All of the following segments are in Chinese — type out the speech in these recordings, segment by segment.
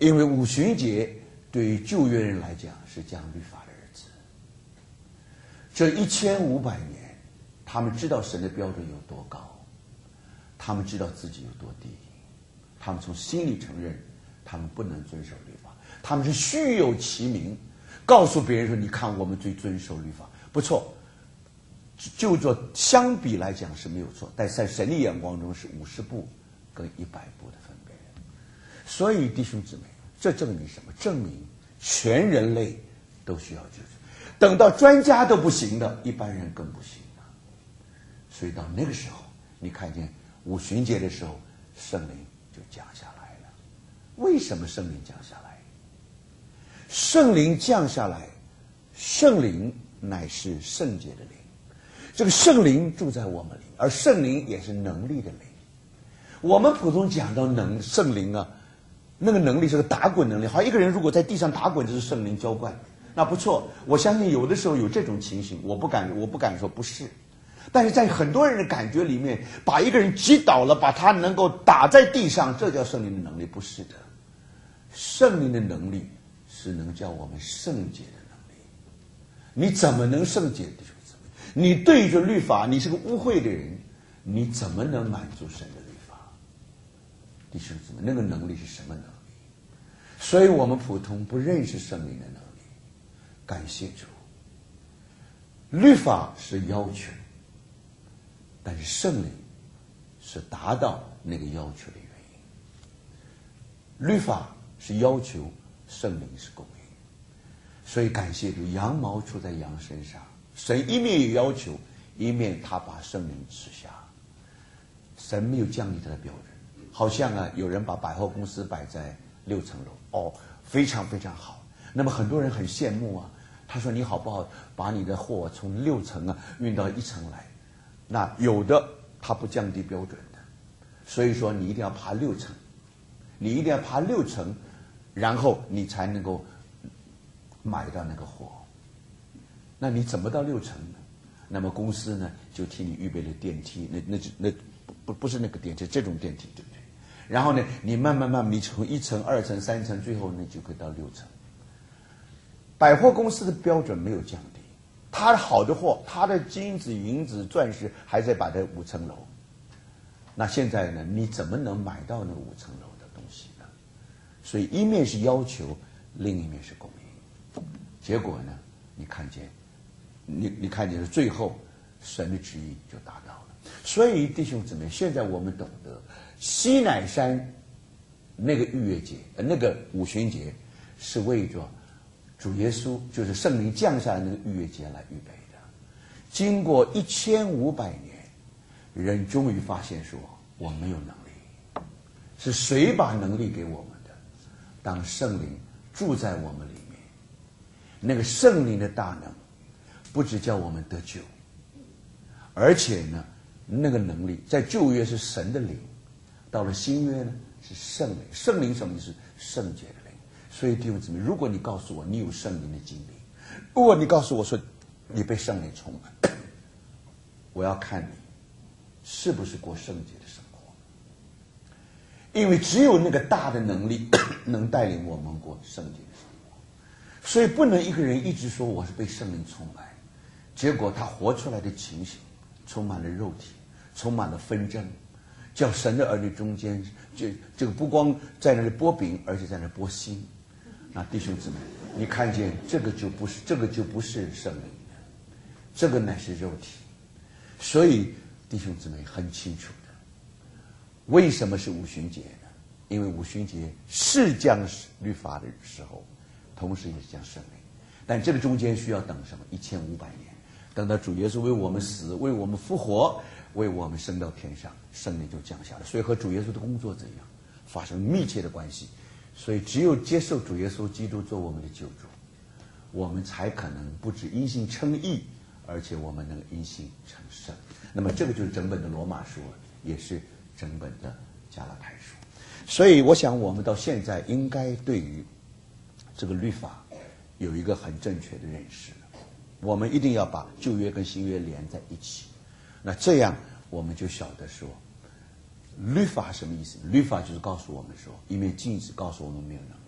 因为五旬节对于旧约人来讲是讲律法的日子。这1500年，他们知道神的标准有多高，他们知道自己有多低，他们从心里承认他们不能遵守律法，他们是虚有其名，告诉别人说你看我们最遵守律法，不错，就做相比来讲是没有错，但在神的眼光中是50步跟100步的分别。所以弟兄姊妹，这证明什么？证明全人类都需要救赎。等到专家都不行的，一般人更不行了。所以到那个时候，你看见五旬节的时候，圣灵就降下来了。为什么圣灵降下来？圣灵降下来，圣灵乃是圣洁的灵，这个圣灵住在我们里，而圣灵也是能力的灵。我们普通讲到圣灵啊，那个能力是个打滚能力，好，一个人如果在地上打滚，就是圣灵浇灌，那不错。我相信有的时候有这种情形，我不敢说不是，但是在很多人的感觉里面，把一个人击倒了，把他能够打在地上，这叫圣灵的能力，不是的。圣灵的能力是能叫我们圣洁的能力。你怎么能圣洁？弟兄姊妹，你对着律法，你是个污秽的人，你怎么能满足神的律法？弟兄姊妹，那个能力是什么能力？所以我们普通不认识圣灵的能力。感谢主，律法是要求，但是圣灵是达到那个要求的原因。律法是要求，圣灵是供应。所以感谢主，羊毛出在羊身上，神一面有要求，一面他把圣灵赐下。神没有降低他的标准，好像有人把百货公司摆在6层楼，非常非常好。那么很多人很羡慕啊，他说你好不好把你的货从6层运到1层来？那有的他不降低标准的，所以说你一定要爬6层，你一定要爬6层，然后你才能够买到那个货。那你怎么到6层呢？那么公司呢就替你预备了电梯，那不是那个电梯，这种电梯，对不对？然后呢，你慢慢，你从1层、2层、3层，最后呢就可以到6层。百货公司的标准没有降低，它好的货，它的金子、银子、钻石还在摆在5层楼。那现在呢，你怎么能买到那5层楼的东西呢？所以一面是要求，另一面是供应。结果呢，你看见最后神的旨意就达到了。所以弟兄姊妹，现在我们懂得西乃山那个逾越节，那个五旬节是为着主耶稣，就是圣灵降下来那个逾越节来预备的。经过1500年，人终于发现说我没有能力，是谁把能力给我们的？当圣灵住在我们里面，那个圣灵的大能不只叫我们得救，而且呢，那个能力在旧约是神的灵，到了新约呢是圣灵。圣灵什么意思？圣洁的灵。所以弟兄姊妹，如果你告诉我你有圣灵的经历，如果你告诉我说你被圣灵充满，我要看你是不是过圣洁的生活。因为只有那个大的能力能带领我们过圣洁的生活。所以不能一个人一直说我是被圣灵充满，结果他活出来的情形充满了肉体，充满了纷争，叫神的儿女中间这个不光在那里剥饼，而且在那里剥心。那弟兄姊妹，你看见这个就不是圣灵的，这个乃是肉体。所以弟兄姊妹很清楚的，为什么是五旬节呢？因为五旬节是降律法的时候，同时也是降圣灵。但这个中间需要等什么？1500年，等到主耶稣为我们死，为我们复活，为我们升到天上，圣灵就降下来。所以和主耶稣的工作怎样发生密切的关系。所以只有接受主耶稣基督做我们的救主，我们才可能不止因信称义，而且我们能因信成圣。那么这个就是整本的罗马书，也是整本的加拉太书。所以我想我们到现在应该对于这个律法有一个很正确的认识。我们一定要把旧约跟新约连在一起，那这样我们就晓得说律法什么意思？律法就是告诉我们说，一面镜子告诉我们没有能力，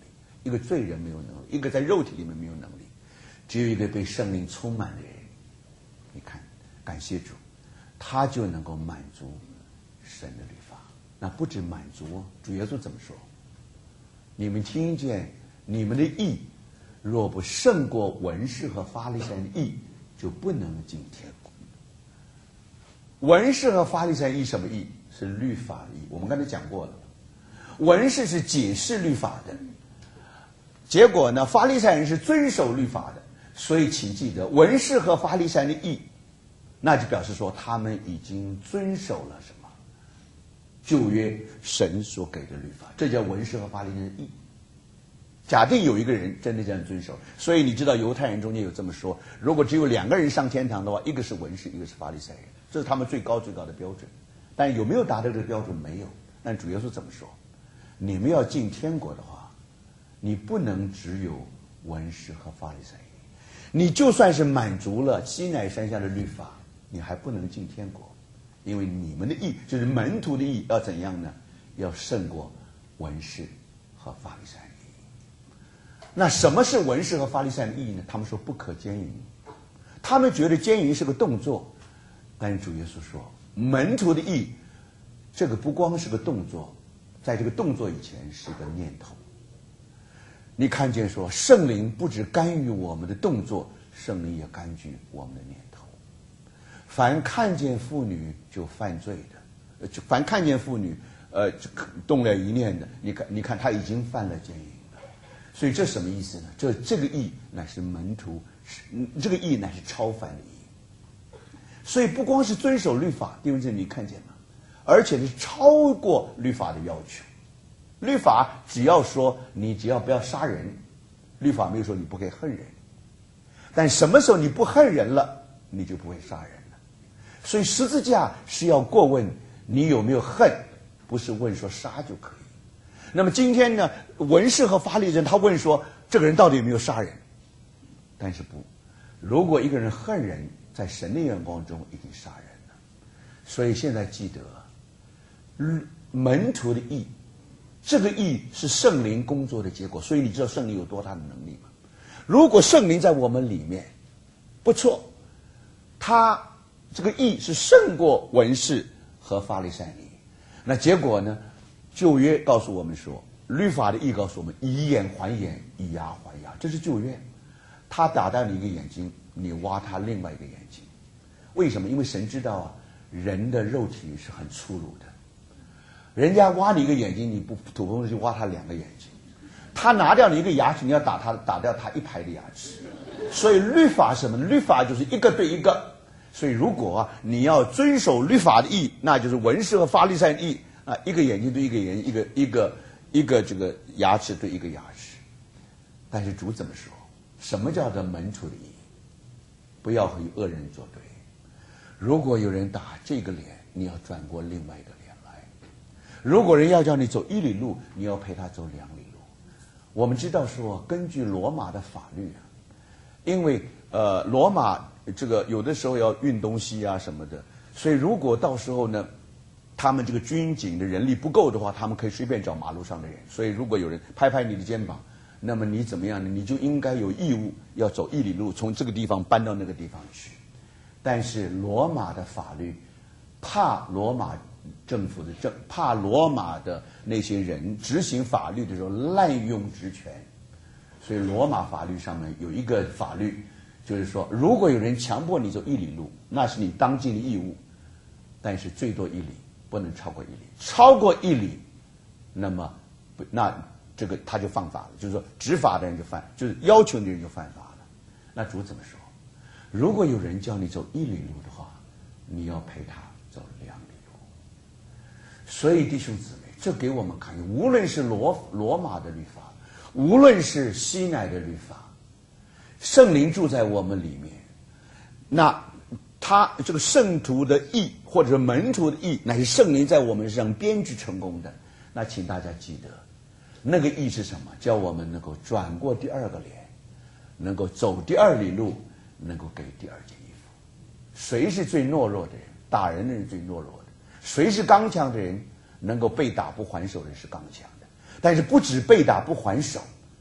一个罪人没有能力，一个在肉体里面没有能力，只有一个被圣灵充满的人。你看，感谢主，他就能够满足神的律法。那不止满足哦，主耶稣怎么说？你们听见你们的义若不胜过文士和法利赛人的义，就不能进天国。文士和法利赛人义什么义？是律法的义。我们刚才讲过了，文士是解释律法的，结果呢，法利赛人是遵守律法的。所以请记得，文士和法利赛人的义，那就表示说他们已经遵守了什么？旧约神所给的律法，这叫文士和法利赛人的义。假定有一个人真的这样遵守，所以你知道犹太人中间有这么说：如果只有2个人上天堂的话，一个是文士，一个是法利赛人，这是他们最高的标准。但有没有达到这个标准？没有。但主耶稣怎么说？你们要进天国的话，你不能只有文士和法利赛人。你就算是满足了西乃山下的律法，你还不能进天国，因为你们的义，就是门徒的义，要怎样呢？要胜过文士和法利赛人的义。那什么是文士和法利赛人的义呢？他们说不可奸淫，他们觉得奸淫是个动作，但是主耶稣说，门徒的义，这个不光是个动作，在这个动作以前是个念头。你看见说，圣灵不只干预我们的动作，圣灵也干预我们的念头。凡看见妇女就犯罪的，凡看见妇女动了一念的，你看他已经犯了奸淫了。所以这什么意思呢？这个义乃是门徒，这个义乃是超凡的义。所以不光是遵守律法，弟兄姊妹你看见吗？而且是超过律法的要求。律法只要说你只要不要杀人，律法没有说你不可以恨人。但什么时候你不恨人了，你就不会杀人了。所以十字架是要过问你有没有恨，不是问说杀就可以。那么今天呢，文士和法利赛人他问说这个人到底有没有杀人？但是不，如果一个人恨人，在神的眼光中已经杀人了。所以现在记得，门徒的义，这个义是圣灵工作的结果。所以你知道圣灵有多大的能力吗？如果圣灵在我们里面，不错，他这个义是胜过文士和法利赛人。那结果呢？旧约告诉我们说，律法的义告诉我们，以眼还眼，以牙还牙，这是旧约。他打到你一个眼睛，你挖他另外一个眼睛。为什么？因为神知道啊，人的肉体是很粗鲁的。人家挖你一个眼睛，你不土崩就挖他2个眼睛。他拿掉你一个牙齿，你要打掉他1排的牙齿。所以律法是什么呢？律法就是一个对一个。所以如果你要遵守律法的义，那就是文士和法利赛人的义啊，一个眼睛对一个眼睛，一个这个牙齿对一个牙齿。但是主怎么说？什么叫做门徒的义？不要和恶人作对。如果有人打这个脸，你要转过另外一个脸来。如果人要叫你走1里路，你要陪他走2里路。我们知道说，根据罗马的法律啊，因为罗马这个有的时候要运东西啊什么的，所以如果到时候呢，他们这个军警的人力不够的话，他们可以随便找马路上的人。所以如果有人拍拍你的肩膀，那么你怎么样呢？你就应该有义务要走1里路，从这个地方搬到那个地方去。但是罗马的法律怕罗马政府的怕罗马的那些人执行法律的时候滥用职权，所以罗马法律上面有一个法律，就是说如果有人强迫你走1里路，那是你当尽的义务，但是最多1里，不能超过1里。超过1里，那么那这个他就犯法了，就是说执法的人就是要求的人就犯法了。那主怎么说？如果有人叫你走1里路的话，你要陪他走2里路。所以弟兄姊妹，这给我们看，无论是罗马的律法，无论是西乃的律法，圣灵住在我们里面，那他这个圣徒的义或者门徒的义，乃是圣灵在我们身上编织成功的。那请大家记得，那个义是什么？叫我们能够转过第2个脸，能够走第2里路，能够给第2件衣服。谁是最懦弱的人？打人的人最懦弱的。谁是刚强的人？能够被打不还手的人是刚强的。但是不止被打不还手，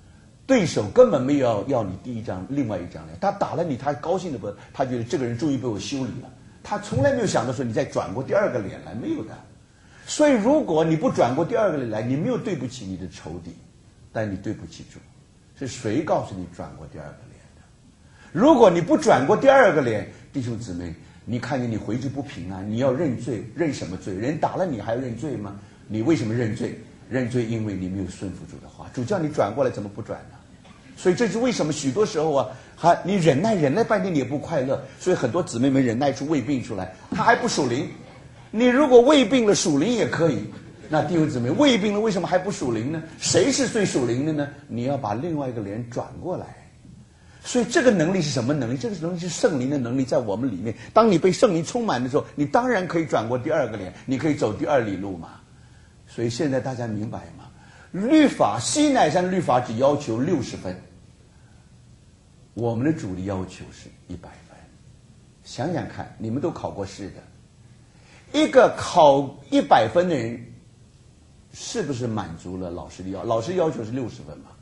对手根本没有要你第一张另外一张脸，他打了你，他高兴的不，他觉得这个人终于被我修理了，他从来没有想到说你再转过第二个脸来，没有的。所以如果你不转过第二个脸来，你没有对不起你的仇敌，但你对不起主。是谁告诉你转过第二个脸的？如果你不转过第二个脸，弟兄姊妹，你看见你回去不平安，你要认罪，认什么罪？人打了你还要认罪吗？你为什么认罪？认罪因为你没有顺服主的话，主叫你转过来，怎么不转呢？所以这是为什么许多时候啊，你忍耐半天你也不快乐，所以很多姊妹们忍耐出胃病出来，他还不属灵。你如果胃病了属灵也可以，那弟兄姊妹，胃病了为什么还不属灵呢？谁是最属灵的呢？你要把另外一个脸转过来。所以这个能力是什么能力？这个能力是圣灵的能力，在我们里面。当你被圣灵充满的时候，你当然可以转过第二个脸，你可以走第二里路嘛。所以现在大家明白吗？律法，西乃山律法只要求60分，我们的主的要求是100分。想想看，你们都考过试的，一个考100分的人，是不是满足了老师的老师要求是60分嘛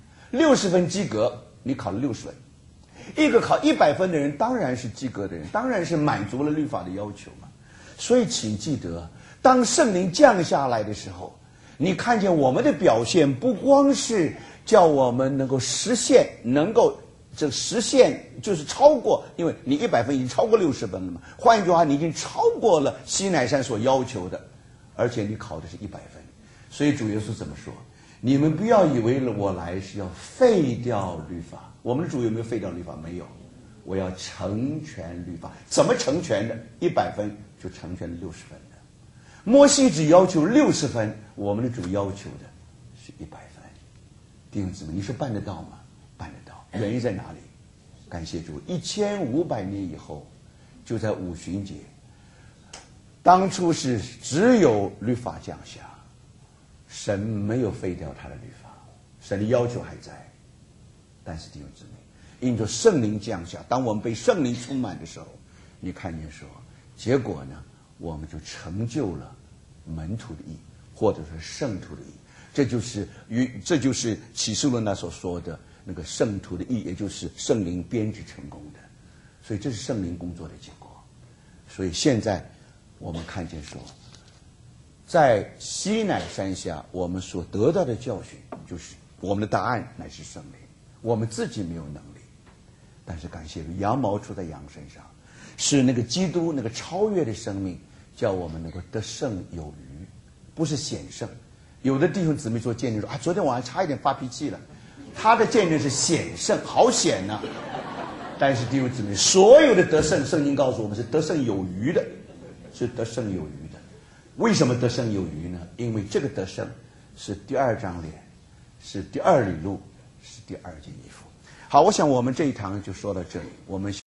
？60分及格，你考了60分。一个考100分的人，当然是及格的人，当然是满足了律法的要求嘛。所以请记得，当圣灵降下来的时候，你看见我们的表现，不光是叫我们能够实现，这实现就是超过，因为你100分已经超过60分了嘛。换一句话，你已经超过了西乃山所要求的，而且你考的是100分。所以主耶稣怎么说？你们不要以为我来是要废掉律法。我们的主有没有废掉律法？没有。我要成全律法。怎么成全的？100分就成全了60分的。摩西只要求60分，我们的主要求的是100分。弟兄姊妹，你说办得到吗？办得到。原因在哪里？感谢主，1500年以后，就在五旬节，当初是只有律法降下，神没有废掉他的律法，神的要求还在。但是弟兄姊妹，因着圣灵降下，当我们被圣灵充满的时候，你看见说，结果呢，我们就成就了门徒的义，或者是圣徒的义。这就是启示录那所说的那个圣徒的义，也就是圣灵编织成功的。所以这是圣灵工作的结果。所以现在我们看见说，在西乃山下，我们所得到的教训，就是我们的答案乃是圣灵。我们自己没有能力，但是感谢主，羊毛出在羊身上，是那个基督那个超越的生命，叫我们能够得胜有余，不是显胜。有的弟兄姊妹做见证说昨天晚上差一点发脾气了，他的见证是显胜，好显呢。但是弟兄姊妹，所有的得胜，圣经告诉我们是得胜有余的，是得胜有余的。为什么得胜有余呢？因为这个得胜是第2张脸，是第2里路，是第2件衣服。好，我想我们这一堂就说到这里，我们